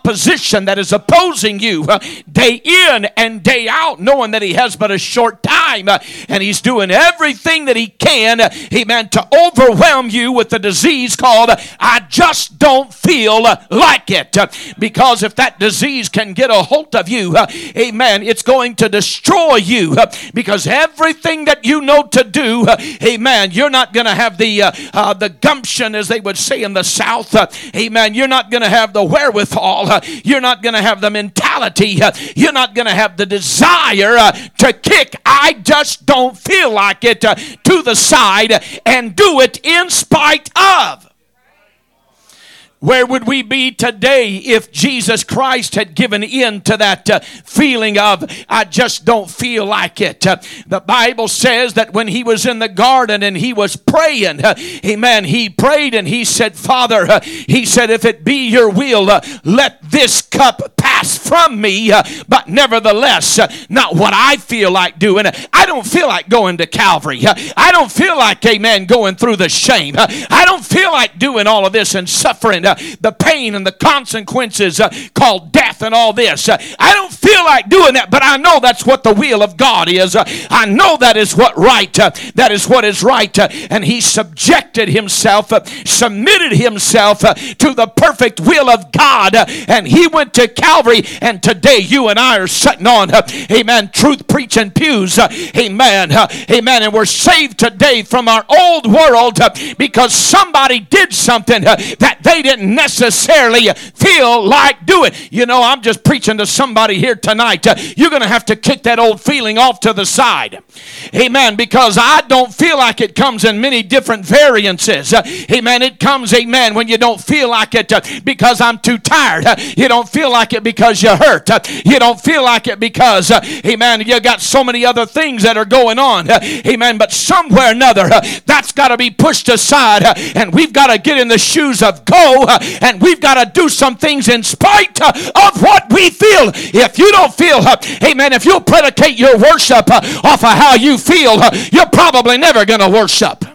opposition that is opposing you day in and day out, knowing that he has but a short time, and he's doing everything that he can, amen, to overwhelm you with the disease called I just don't feel like it. Because if that disease can get a hold of you, amen, it's going to destroy you, because everything that you know to do, amen, you're not going to have the gumption, as they would say in the South, amen. You're not going to have the wherewithal. You're not going to have the mentality. You're not going to have the desire to kick I just don't feel like it to the side and do it in spite of. Where would we be today if Jesus Christ had given in to that feeling of, I just don't feel like it? The Bible says that when he was in the garden and he was praying, amen, he prayed and he said, Father, he said, if it be your will, let this cup pass from me, but nevertheless, not what I feel like doing. I don't feel like going to Calvary. I don't feel like, amen, going through the shame. I don't feel like doing all of this and suffering the pain and the consequences called death and all this. I don't feel like doing that, but I know that's what the will of God is. I know that is what right. That is what is right. And he subjected himself, submitted himself to the perfect will of God, and he went to Calvary. And today you and I are sitting on, amen, truth preaching pews, amen, amen, and we're saved today from our old world because somebody did something that they didn't necessarily feel like doing. You know, I'm just preaching to somebody here tonight. You're going to have to kick that old feeling off to the side. Amen. Because I don't feel like it comes in many different variances. Amen. It comes, amen, when you don't feel like it because I'm too tired. You don't feel like it because you're hurt. You don't feel like it because, amen, you got so many other things that are going on. Amen. But somewhere or another, that's got to be pushed aside, and we've got to get in the shoes of go, and we've got to do some things in spite of what we feel. If you don't feel, amen, if you'll predicate your worship off of how you feel, you're probably never going to worship.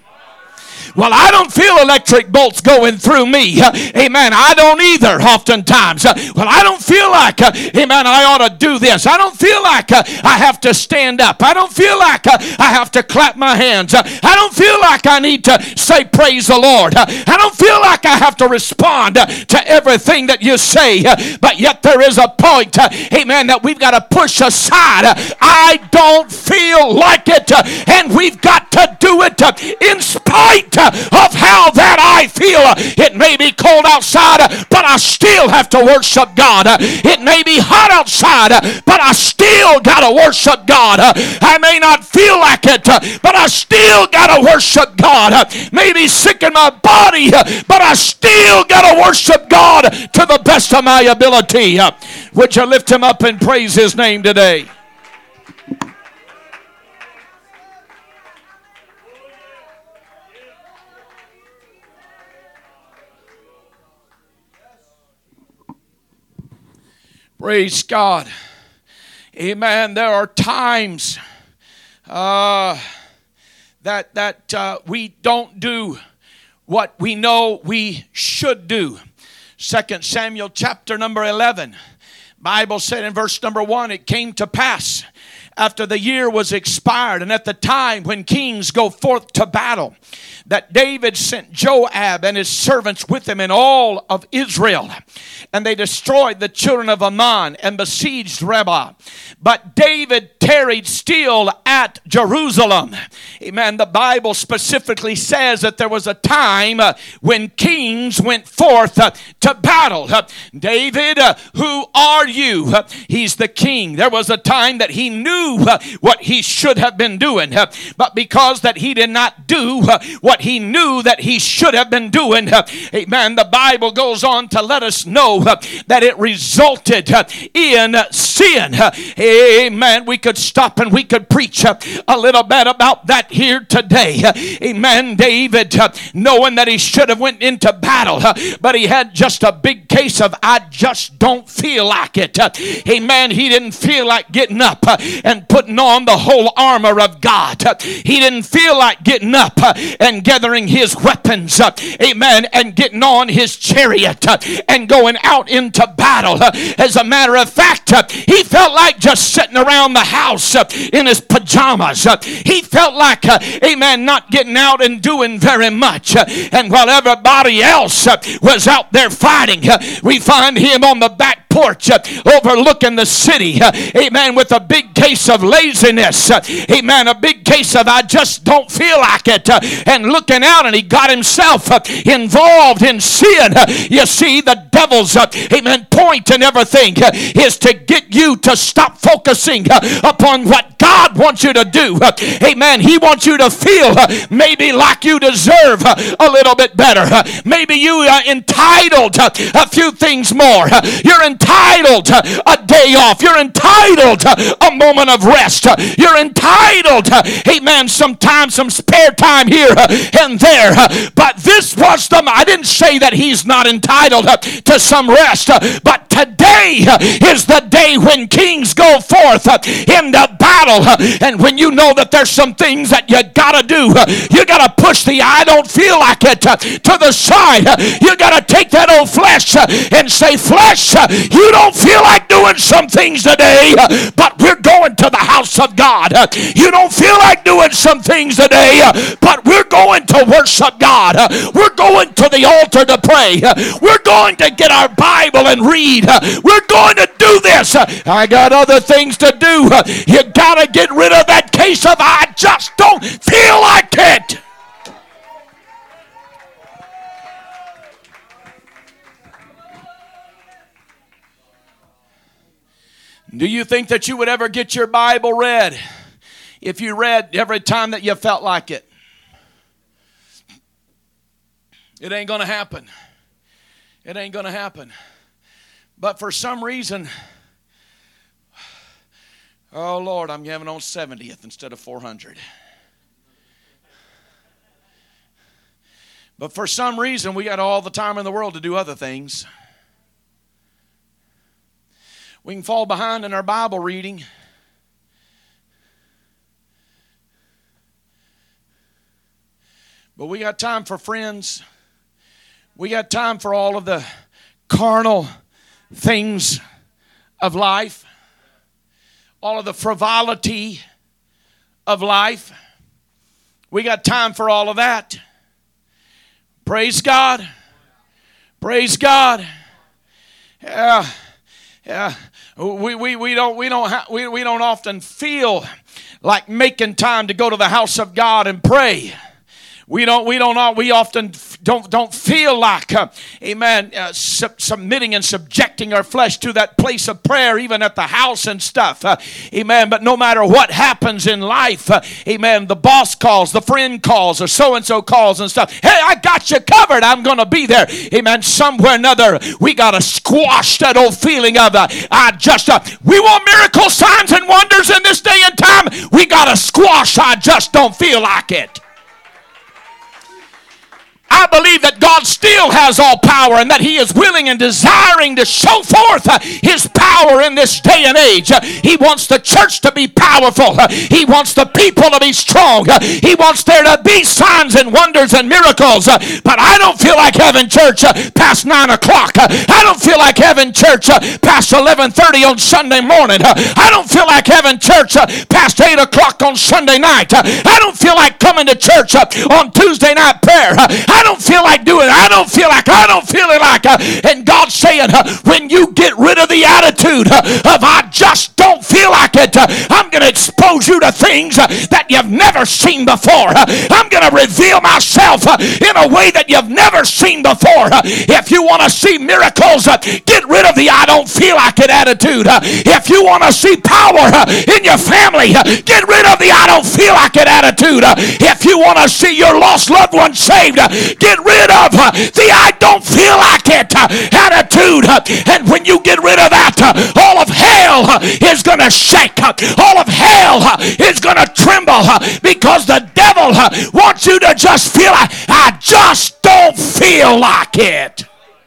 Well, I don't feel electric bolts going through me. Amen. I don't either oftentimes. Well, I don't feel like, amen, I ought to do this. I don't feel like I have to stand up. I don't feel like I have to clap my hands. I don't feel like I need to say praise the Lord. I don't feel like I have to respond to everything that you say. But yet there is a point, amen, that we've got to push aside. I don't feel like it. And we've got to do it in spite of how that I feel. It may be cold outside, but I still have to worship God. It may be hot outside, but I still got to worship God. I may not feel like it, but I still got to worship God. Maybe sick in my body, but I still got to worship God to the best of my ability. Would you lift him up and praise his name today? Praise God. Amen. There are times that we don't do what we know we should do. 2 Samuel chapter number 11. Bible said in verse number 1, it came to pass after the year was expired, and at the time when kings go forth to battle, that David sent Joab and his servants with him and all of Israel. And they destroyed the children of Ammon and besieged Rabbah. But David tarried still at Jerusalem. Amen. The Bible specifically says that there was a time when kings went forth to battle. David, who are you? He's the king. There was a time that he knew what he should have been doing. But because that he did not do what he knew that he should have been doing, amen, the Bible goes on to let us know that it resulted in sin. Amen. We could stop and we could preach a little bit about that here today. Amen. David, knowing that he should have went into battle, but he had just a big case of I just don't feel like it. Amen. He didn't feel like getting up and putting on the whole armor of God. He didn't feel like getting up and gathering his weapons. Amen. And getting on his chariot and going out into battle. As a matter of fact, he felt like just sitting around the house in his pajamas. He felt like, amen, not getting out and doing very much. And while everybody else was out there fighting, we find him on the back porch overlooking the city. Amen. With a big case of laziness. Amen. A big case of I just don't feel like it. And looking out, and he got himself involved in sin. You see, the devil's amen, point and everything is to get you to stop focusing upon what God wants you to do. Amen. He wants you to feel maybe like you deserve a little bit better. Maybe you are entitled a few things more. You're entitled a day off. You're entitled a moment of rest. You're entitled, amen, sometimes some spare time here and there. But this was I didn't say that he's not entitled to some rest, but today is the day when kings go forth into battle. And when you know that there's some things that you gotta do, you gotta push the I don't feel like it to the side. You gotta take that old flesh and say, flesh, you don't feel like doing some things today, but we're going to the house of God. You don't feel like doing some things today, but we're going to worship God. We're going to the altar to pray. We're going to get our Bible and read. We're going to do this. I got other things to do. You got to get rid of that case of I just don't feel like it. Do you think that you would ever get your Bible read if you read every time that you felt like it? It ain't going to happen. It ain't going to happen. But for some reason, oh Lord, I'm having on 70th instead of 400. But for some reason, we got all the time in the world to do other things. We can fall behind in our Bible reading. But we got time for friends. We got time for all of the carnal things of life. All of the frivolity of life. We got time for all of that. Praise God. Praise God. Yeah. We don't often feel like making time to go to the house of God and pray. We often don't feel like, amen, submitting and subjecting our flesh to that place of prayer, even at the house and stuff. Amen. But no matter what happens in life, amen, the boss calls, the friend calls, or so-and-so calls and stuff. Hey, I got you covered. I'm going to be there. Amen. Somewhere or another, we got to squash that old feeling of, we want miracles, signs, and wonders in this day and time. We got to squash, I just don't feel like it. I believe that God still has all power and that He is willing and desiring to show forth His power in this day and age. He wants the church to be powerful. He wants the people to be strong. He wants there to be signs and wonders and miracles. But I don't feel like having church past 9 o'clock. I don't feel like having church past 11:30 on Sunday morning. I don't feel like having church past 8 o'clock on Sunday night. I don't feel like coming to church on Tuesday night prayer. I don't feel like doing it. I don't feel it like. And God's saying, when you get rid of the attitude of I just don't feel like it, I'm going to expose you to things that you've never seen before. I'm going to reveal myself in a way that you've never seen before. If you want to see miracles, get rid of the I don't feel like it attitude. If you want to see power in your family, get rid of the I don't feel like it attitude. If you want to see your lost loved one saved, get rid of the I don't feel like it attitude. And when you get rid of that, all of hell hell is going to shake. All of hell is going to tremble because the devil wants you to just feel like, I just don't feel like it.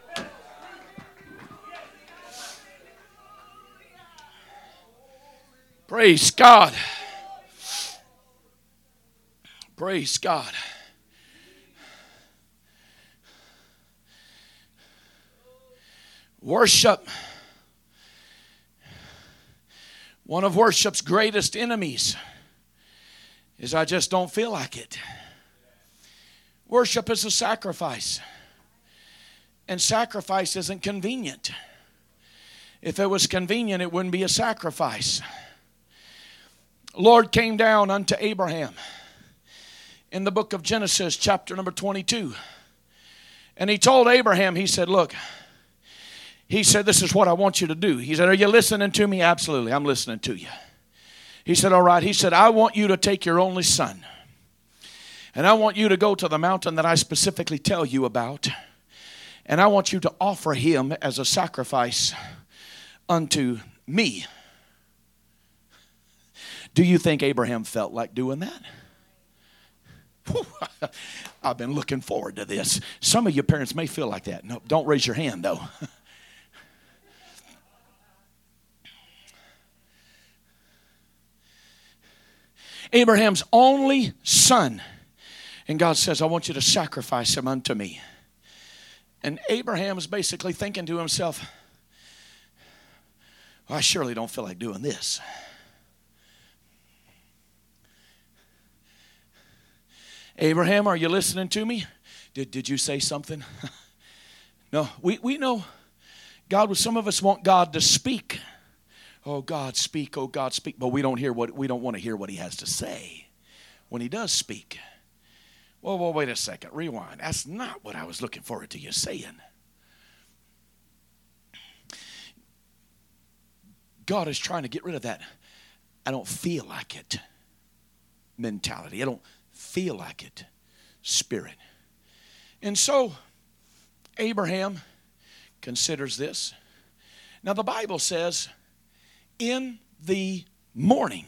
Praise God. Praise God. Worship. One of worship's greatest enemies is I just don't feel like it. Worship is a sacrifice. And sacrifice isn't convenient. If it was convenient, it wouldn't be a sacrifice. Lord came down unto Abraham in the book of Genesis, chapter number 22. And he told Abraham, he said, look, he said, this is what I want you to do. He said, are you listening to me? Absolutely, I'm listening to you. He said, all right. He said, I want you to take your only son. And I want you to go to the mountain that I specifically tell you about. And I want you to offer him as a sacrifice unto me. Do you think Abraham felt like doing that? Whew, I've been looking forward to this. Some of you parents may feel like that. No, don't raise your hand though. Abraham's only son. And God says, I want you to sacrifice him unto me. And Abraham is basically thinking to himself, well, I surely don't feel like doing this. Abraham, are you listening to me? Did you say something? No, we know God, some of us want God to speak. Oh, God, speak. Oh, God, speak. But we don't want to hear what he has to say when he does speak. Well, wait a second. Rewind. That's not what I was looking forward to you saying. God is trying to get rid of that I don't feel like it mentality. I don't feel like it spirit. And so Abraham considers this. Now the Bible says in the morning,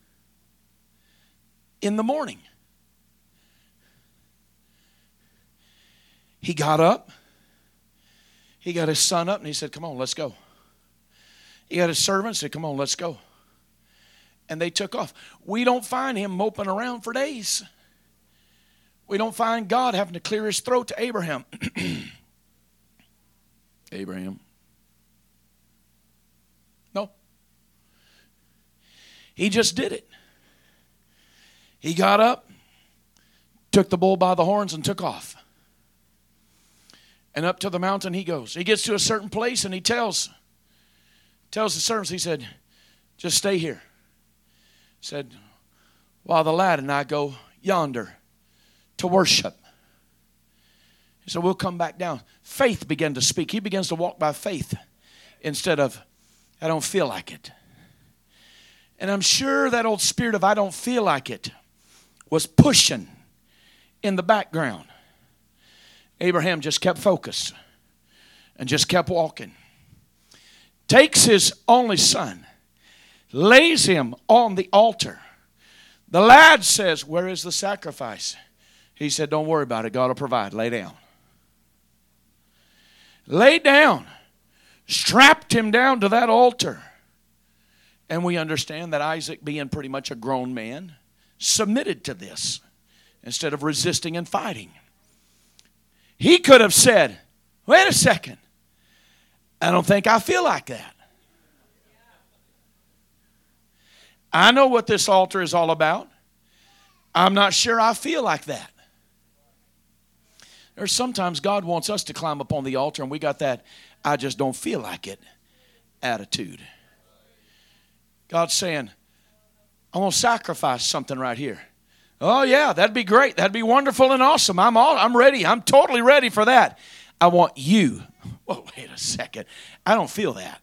he got up, he got his son up and he said, come on, let's go. He got his servant, said, come on, let's go. And they took off. We don't find him moping around for days. We don't find God having to clear his throat to Abraham. Abraham. No. He just did it. He got up, took the bull by the horns and took off. And up to the mountain he goes. He gets to a certain place and he tells the servants, he said, just stay here. He said, while the lad and I go yonder to worship. He said, we'll come back down. Faith began to speak. He begins to walk by faith instead of, I don't feel like it. And I'm sure that old spirit of I don't feel like it was pushing in the background. Abraham just kept focused and just kept walking. Takes his only son, lays him on the altar. The lad says, where is the sacrifice? He said, don't worry about it. God will provide. Lay down. Lay down. Strapped him down to that altar. And we understand that Isaac, being pretty much a grown man, submitted to this instead of resisting and fighting. He could have said, wait a second. I don't think I feel like that. I know what this altar is all about. I'm not sure I feel like that. There's sometimes God wants us to climb up on the altar and we got that I just don't feel like it attitude. God's saying, I'm going to sacrifice something right here. Oh yeah, that'd be great. That'd be wonderful and awesome. I'm ready. I'm totally ready for that. I want you. Oh, wait a second. I don't feel that.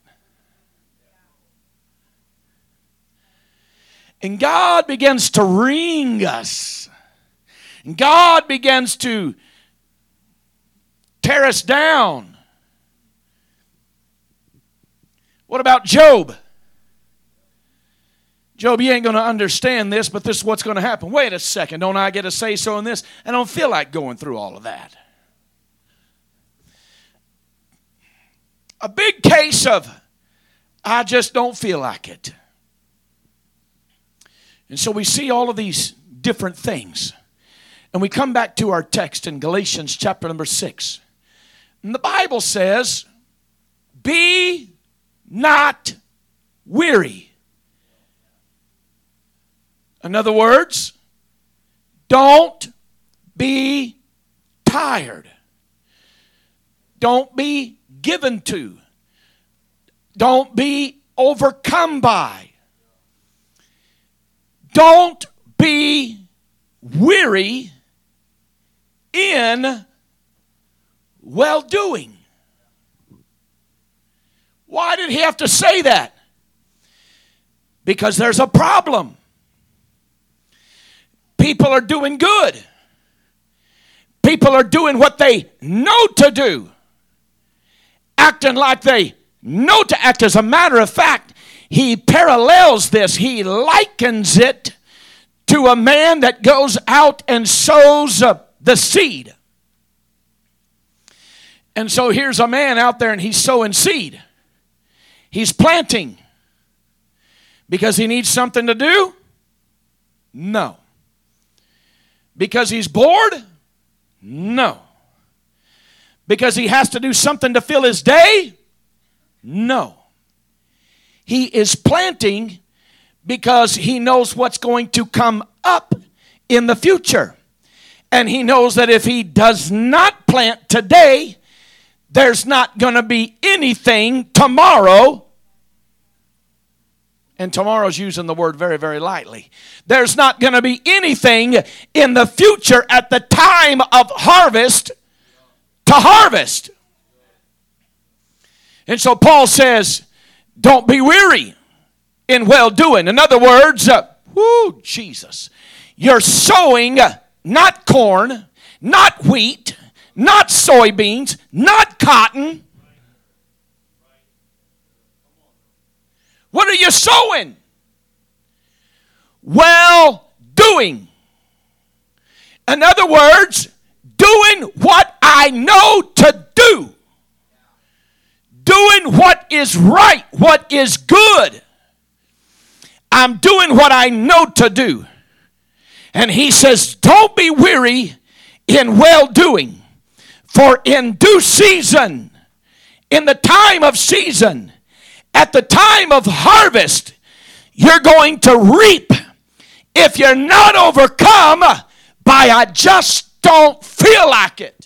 And God begins to wring us. And God begins to tear us down. What about Job? Job, you ain't going to understand this, but this is what's going to happen. Wait a second, don't I get a say-so in this? I don't feel like going through all of that. A big case of, I just don't feel like it. And so we see all of these different things. And we come back to our text in Galatians chapter number 6. And the Bible says, be not weary. In other words, don't be tired. Don't be given to. Don't be overcome by. Don't be weary in well-doing. Why did he have to say that? Because there's a problem. People are doing good. People are doing what they know to do. Acting like they know to act. As a matter of fact, he parallels this. He likens it to a man that goes out and sows the seed. And so here's a man out there and he's sowing seed. He's planting. Because he needs something to do? No. Because he's bored? No. Because he has to do something to fill his day? No. He is planting because he knows what's going to come up in the future. And he knows that if he does not plant today, there's not going to be anything tomorrow. And tomorrow's using the word very, very lightly. There's not going to be anything in the future at the time of harvest to harvest. And so Paul says, don't be weary in well-doing. In other words, Jesus, you're sowing not corn, not wheat, not soybeans, not cotton. What are you sowing? Well-doing. In other words, doing what I know to do. Doing what is right, what is good. I'm doing what I know to do. And he says, don't be weary in well-doing. For in due season, in the time of season, at the time of harvest, you're going to reap if you're not overcome by I just don't feel like it.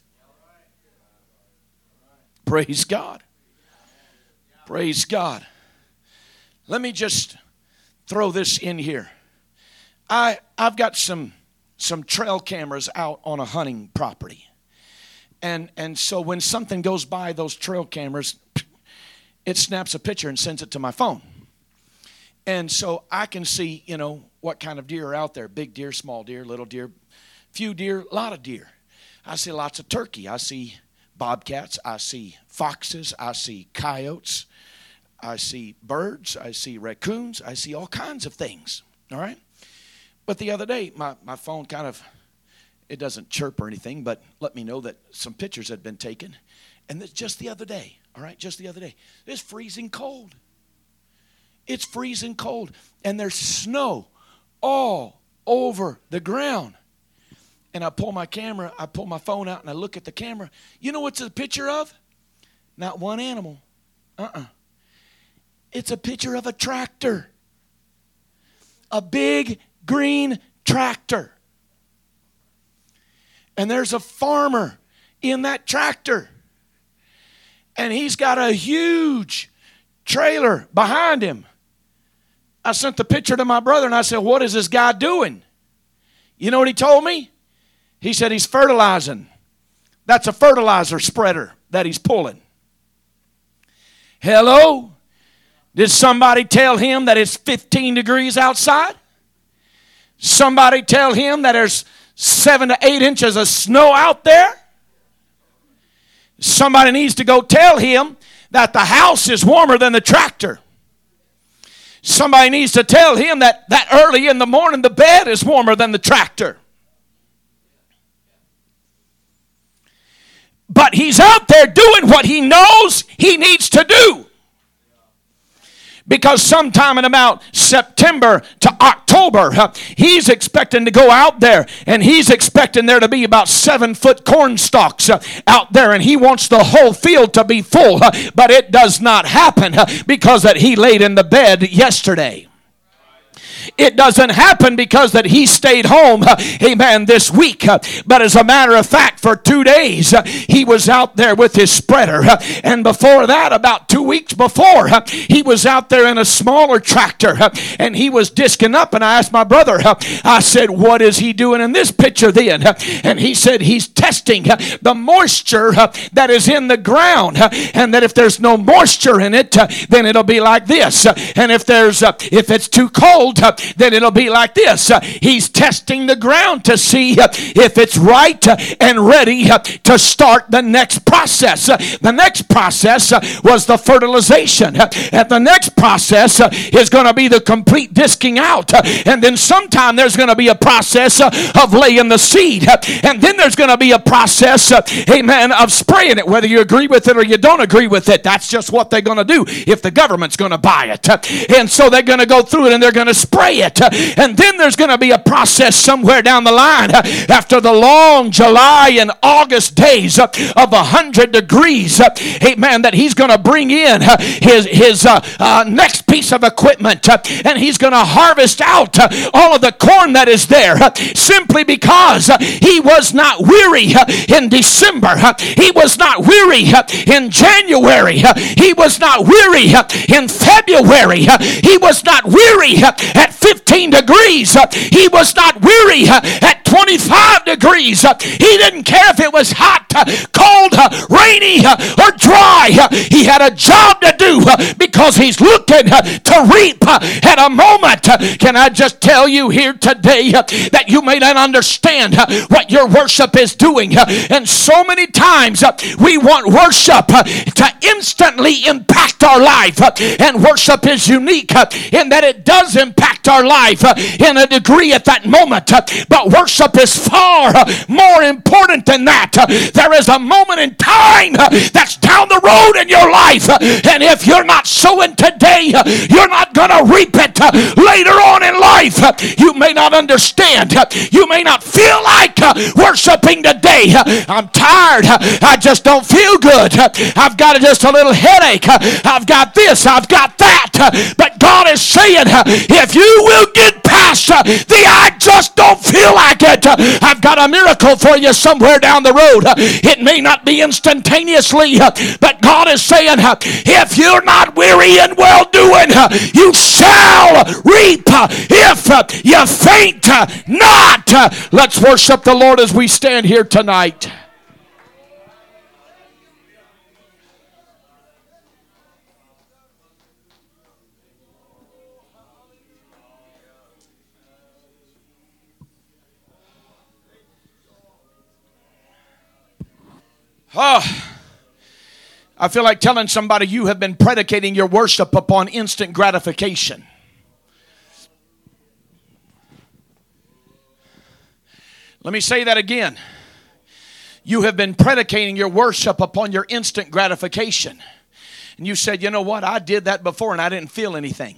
Praise God. Praise God. Let me just throw this in here. I've got some trail cameras out on a hunting property. And so when something goes by those trail cameras, it snaps a picture and sends it to my phone. And so I can see, what kind of deer are out there. Big deer, small deer, little deer, few deer, a lot of deer. I see lots of turkey. I see bobcats. I see foxes. I see coyotes. I see birds. I see raccoons. I see all kinds of things. All right? But the other day, my phone it doesn't chirp or anything, but let me know that some pictures had been taken. And just the other day, all right, just the other day, it's freezing cold. It's freezing cold. And there's snow all over the ground. And I pull my phone out and I look at the camera. You know what's a picture of? Not one animal. It's a picture of a tractor. A big green tractor. And there's a farmer in that tractor. And he's got a huge trailer behind him. I sent the picture to my brother and I said, what is this guy doing? You know what he told me? He said he's fertilizing. That's a fertilizer spreader that he's pulling. Hello? Did somebody tell him that it's 15 degrees outside? Somebody tell him that there's 7 to 8 inches of snow out there? Somebody needs to go tell him that the house is warmer than the tractor. Somebody needs to tell him that early in the morning the bed is warmer than the tractor. But he's out there doing what he knows he needs to do. Because sometime in about September to October, he's expecting to go out there, and he's expecting there to be about 7-foot corn stalks out there, and he wants the whole field to be full. But it does not happen because that he laid in the bed yesterday. It doesn't happen because that he stayed home, amen, this week. But as a matter of fact, for 2 days, he was out there with his spreader. And before that, about 2 weeks before, he was out there in a smaller tractor. And he was disking up. And I asked my brother, I said, what is he doing in this picture then? And he said, he's testing the moisture that is in the ground. And that if there's no moisture in it, then it'll be like this. And if it's too cold, then it'll be like this. He's testing the ground to see if it's right and ready to start the next process. The next process was the fertilization. And the next process is going to be the complete disking out. And then sometime there's going to be a process of laying the seed. And then there's going to be a process, amen, of spraying it. Whether you agree with it or you don't agree with it, that's just what they're going to do if the government's going to buy it. And so they're going to go through it and they're going to spray it. And then there's going to be a process somewhere down the line after the long July and August days of 100 degrees, amen, that he's going to bring in his next piece of equipment, and he's going to harvest out all of the corn that is there, simply because he was not weary in December. He was not weary in January. He was not weary in February. He was not weary at 15 degrees. He was not weary at 25 degrees. He didn't care if it was hot, cold, rainy, or dry. He had a job to do because he's looking to reap at a moment. Can I just tell you here today that you may not understand what your worship is doing? And so many times we want worship to instantly impact our life. And worship is unique in that it does impact our life in a degree at that moment. But worship is far more important than that. There is a moment in time that's down the road in your life. And if you're not sowing today, you're not going to reap it later on in life. You may not understand. You may not feel like worshiping today. I'm tired. I just don't feel good. I've got just a little headache. I've got this. I've got that. But God is saying, if you will get past the I just don't feel like it, I've got a miracle for you somewhere down the road. It may not be instantaneously, but God is saying, if you're not weary in well-doing, you shall reap if you faint not. Let's worship the Lord as we stand here tonight. I feel like telling somebody you have been predicating your worship upon instant gratification. Let me say that again. You have been predicating your worship upon your instant gratification. And you said, you know what, I did that before and I didn't feel anything.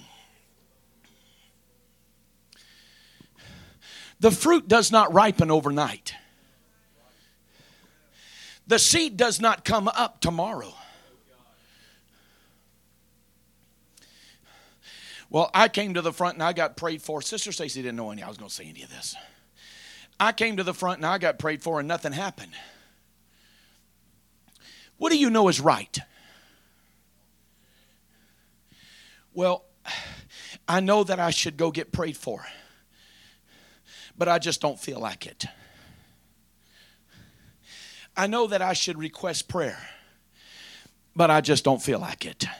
The fruit does not ripen overnight. The seed does not come up tomorrow. Well, I came to the front and I got prayed for. Sister Stacy didn't know I was going to say any of this. I came to the front and I got prayed for and nothing happened. What do you know is right? Well, I know that I should go get prayed for, but I just don't feel like it. I know that I should request prayer, but I just don't feel like it.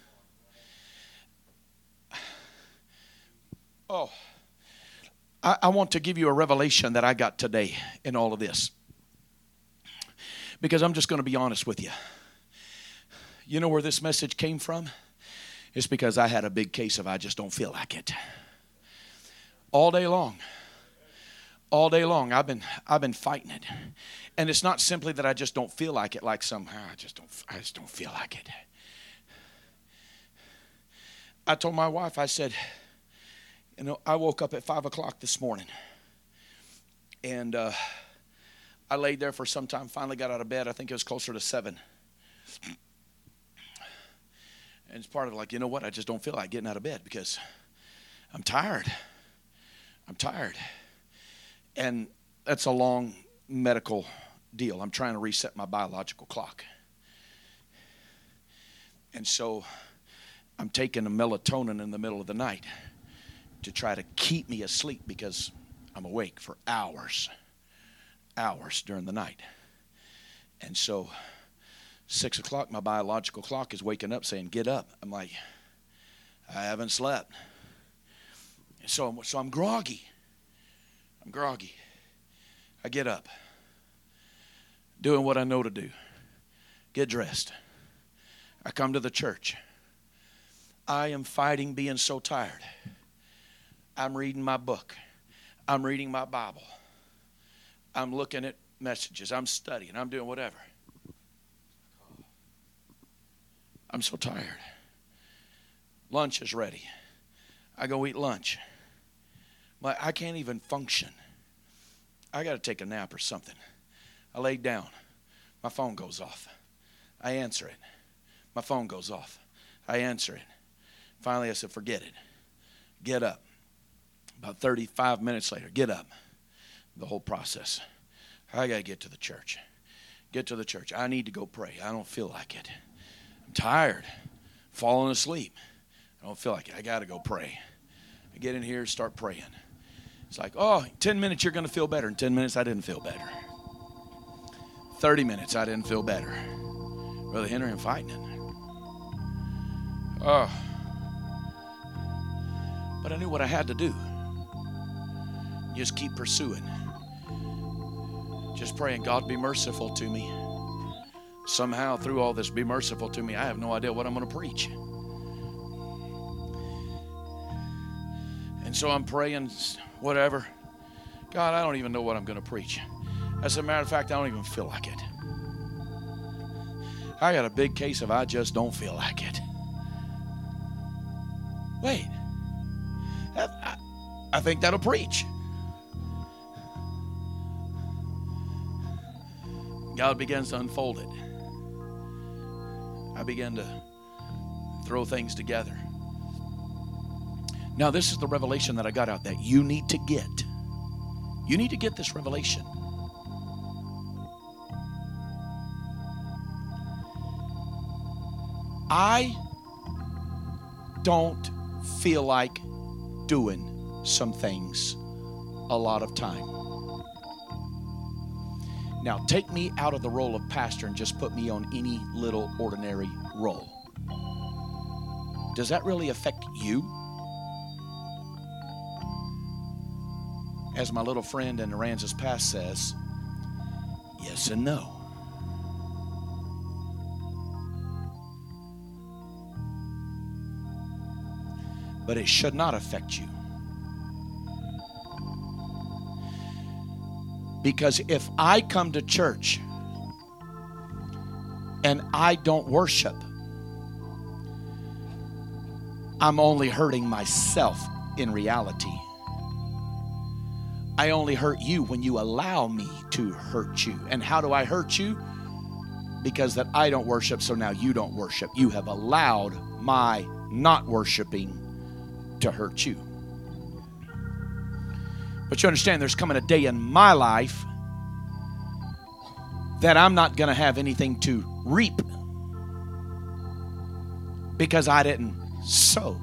Oh, I want to give you a revelation that I got today in all of this. Because I'm just going to be honest with you. You know where this message came from? It's because I had a big case of I just don't feel like it. All day long. All day long I've been fighting it. And it's not simply that I just don't feel like it, like somehow I just don't feel like it. I told my wife, I said, I woke up at 5 o'clock this morning. And I laid there for some time, finally got out of bed. I think it was closer to 7. And it's part of like, you know what? I just don't feel like getting out of bed because I'm tired. I'm tired. And that's a long medical deal. I'm trying to reset my biological clock. And so I'm taking a melatonin in the middle of the night to try to keep me asleep because I'm awake for hours during the night. And so 6 o'clock, my biological clock is waking up saying, get up. I'm like, I haven't slept. So I'm groggy. I get up, doing what I know to do. Get dressed. I come to the church. I am fighting being so tired. I'm reading my book. I'm reading my Bible. I'm looking at messages. I'm studying. I'm doing whatever. I'm so tired. Lunch is ready. I go eat lunch. I can't even function. I got to take a nap or something. I lay down. My phone goes off. I answer it. My phone goes off. I answer it. Finally, I said, forget it. Get up. About 35 minutes later, get up. The whole process. I got to get to the church. Get to the church. I need to go pray. I don't feel like it. I'm tired. Falling asleep. I don't feel like it. I got to go pray. I get in here, start praying. It's like, 10 minutes, you're going to feel better. In 10 minutes, I didn't feel better. 30 minutes, I didn't feel better. Brother Henry, I'm fighting it. But I knew what I had to do. Just keep pursuing. Just praying, God, be merciful to me. Somehow, through all this, be merciful to me. I have no idea what I'm going to preach. And so I'm praying, whatever. God, I don't even know what I'm going to preach. As a matter of fact, I don't even feel like it. I got a big case of I just don't feel like it. Wait. I think that'll preach. God begins to unfold it. I began to throw things together. Now, this is the revelation that I got out that you need to get. You need to get this revelation. I don't feel like doing some things a lot of time. Now, take me out of the role of pastor and just put me on any little ordinary role. Does that really affect you? As my little friend in Aransas Pass says, yes and no. But it should not affect you. Because if I come to church and I don't worship, I'm only hurting myself in reality. I only hurt you when you allow me to hurt you. And how do I hurt you? Because that I don't worship, so now you don't worship. You have allowed my not worshiping to hurt you. But you understand there's coming a day in my life that I'm not going to have anything to reap because I didn't sow.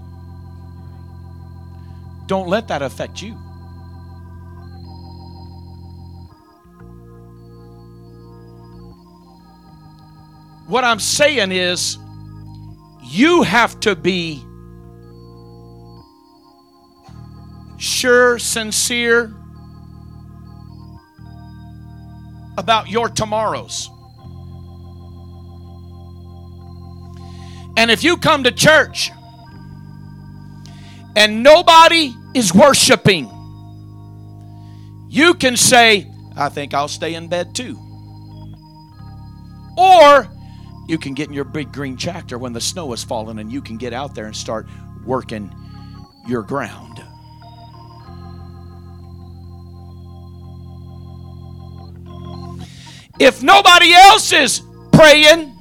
Don't let that affect you. What I'm saying is you have to be sure, sincere about your tomorrows. And if you come to church and nobody is worshiping, you can say, I think I'll stay in bed too. Or you can get in your big green tractor when the snow is falling and you can get out there and start working your ground. If nobody else is praying,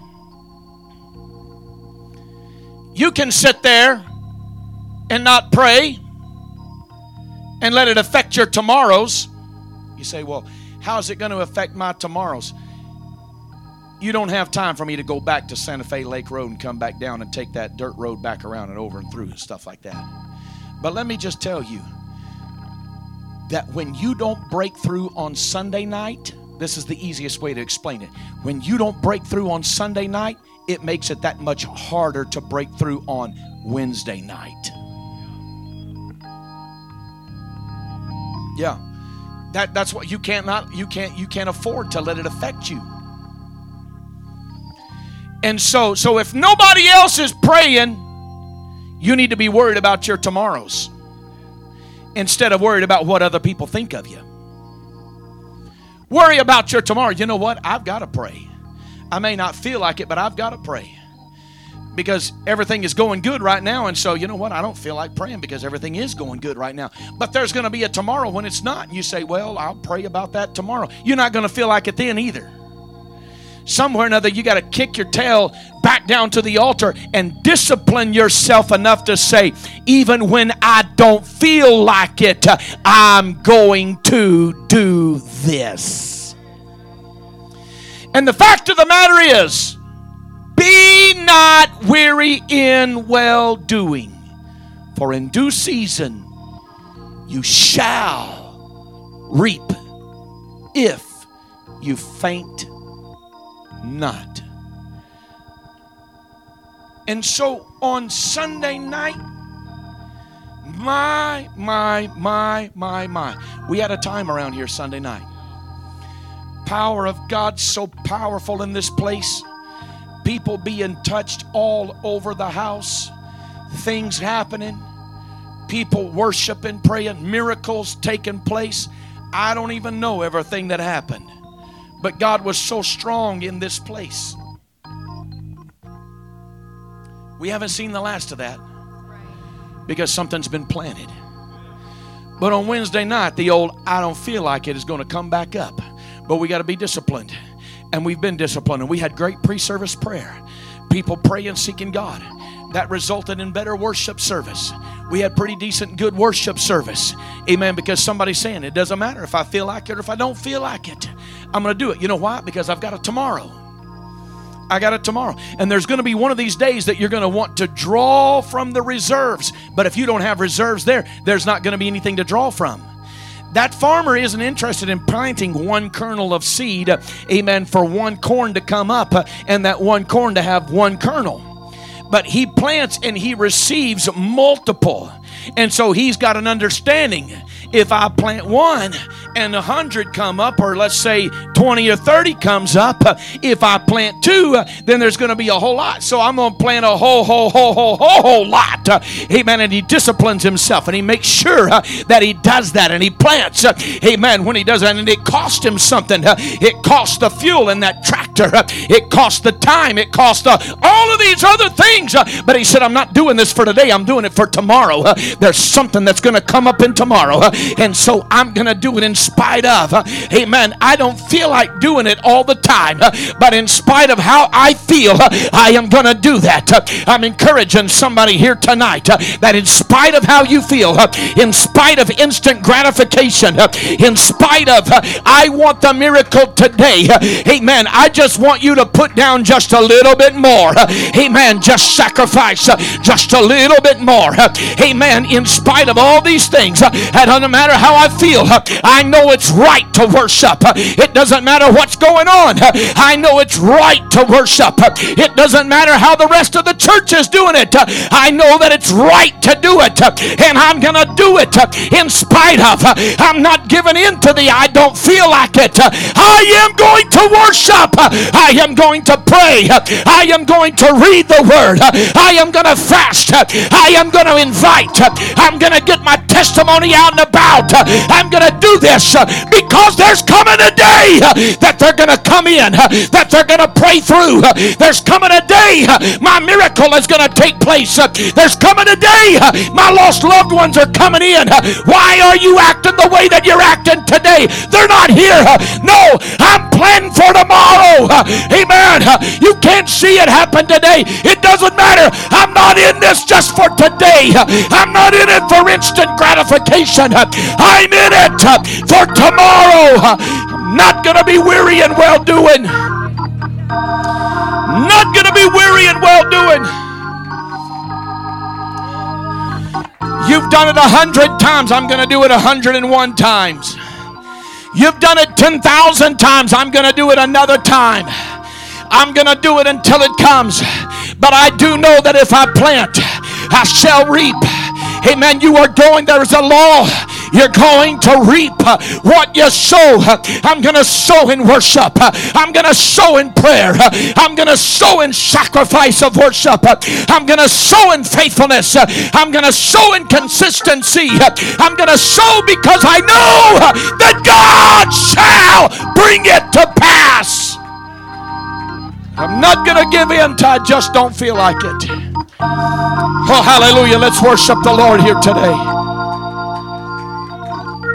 you can sit there and not pray and let it affect your tomorrows. You say, well, how is it going to affect my tomorrows? You don't have time for me to go back to Santa Fe Lake Road and come back down and take that dirt road back around and over and through and stuff like that. But let me just tell you that when you don't break through on Sunday night, this is the easiest way to explain it. When you don't break through on Sunday night, it makes it that much harder to break through on Wednesday night. Yeah. That's what you can't afford to let it affect you. And so if nobody else is praying, you need to be worried about your tomorrows instead of worried about what other people think of you. Worry about your tomorrow. You know what? I've got to pray. I may not feel like it, but I've got to pray. Because everything is going good right now. And so, you know what? I don't feel like praying because everything is going good right now. But there's going to be a tomorrow when it's not. And you say, well, I'll pray about that tomorrow. You're not going to feel like it then either. Somewhere or another, you got to kick your tail back down to the altar and discipline yourself enough to say, even when I don't feel like it, I'm going to do this. And the fact of the matter is, be not weary in well-doing, for in due season you shall reap if you faint not. And so on Sunday night, my, we had a time around here Sunday night. Power of God so powerful in this place. People being touched all over the house. Things happening. People worshiping, praying, miracles taking place. I don't even know everything that happened. But God was so strong in this place. We haven't seen the last of that because something's been planted. But on Wednesday night, the old I don't feel like it is going to come back up. But we got to be disciplined. And we've been disciplined. And we had great pre-service prayer. People praying, seeking God. That resulted in better worship service. We had pretty decent, good worship service. Amen. Because somebody's saying, it doesn't matter if I feel like it or if I don't feel like it. I'm going to do it. You know why? Because I've got it tomorrow. I got it tomorrow. And there's going to be one of these days that you're going to want to draw from the reserves. But if you don't have reserves there's not going to be anything to draw from. That farmer isn't interested in planting one kernel of seed, amen, for one corn to come up and that one corn to have one kernel. But he plants and he receives multiple. And so he's got an understanding. If I plant one and 100 come up, or let's say 20 or 30 comes up, if I plant two, then there's going to be a whole lot. So I'm going to plant a whole lot. Amen. And he disciplines himself and he makes sure that he does that and he plants. Amen. When he does that, and it cost him something. It cost the fuel in that tractor. It cost the time. It cost all of these other things. But he said, I'm not doing this for today. I'm doing it for tomorrow. There's something that's going to come up in tomorrow. And so I'm going to do it in spite of. Amen. I don't feel like doing it all the time. But in spite of how I feel, I am going to do that. I'm encouraging somebody here tonight that in spite of how you feel, in spite of instant gratification, in spite of I want the miracle today. Amen. I just want you to put down just a little bit more. Amen. Just sacrifice just a little bit more. Amen. In spite of all these things, and doesn't matter how I feel. I know it's right to worship. It doesn't matter what's going on. I know it's right to worship. It doesn't matter how the rest of the church is doing it. I know that it's right to do it. And I'm going to do it in spite of. I'm not giving in to the I don't feel like it. I am going to worship. I am going to pray. I am going to read the word. I am going to fast. I am going to invite. I'm going to get my testimony out and about. I'm going to do this because there's coming a day that they're going to come in, that they're going to pray through. There's coming a day my miracle is going to take place. There's coming a day my lost loved ones are coming in. Why are you acting the way that you're acting today? They're not here. No, I'm planning for tomorrow. Amen. You can't see it happen today. It doesn't matter. I'm not in this just for today. I'm not in it for instant gratification. I'm in it for tomorrow. I'm not going to be weary in well-doing. Not going to be weary in well-doing. You've done it 100 times. I'm going to do it 101 times. You've done it 10,000 times. I'm going to do it another time. I'm going to do it until it comes. But I do know that if I plant, I shall reap. Amen. You are going, there's a law. You're going to reap what you sow. I'm going to sow in worship. I'm going to sow in prayer. I'm going to sow in sacrifice of worship. I'm going to sow in faithfulness. I'm going to sow in consistency. I'm going to sow because I know that God shall bring it to pass. I'm not going to give in till I just don't feel like it. Oh, hallelujah. Let's worship the Lord here today.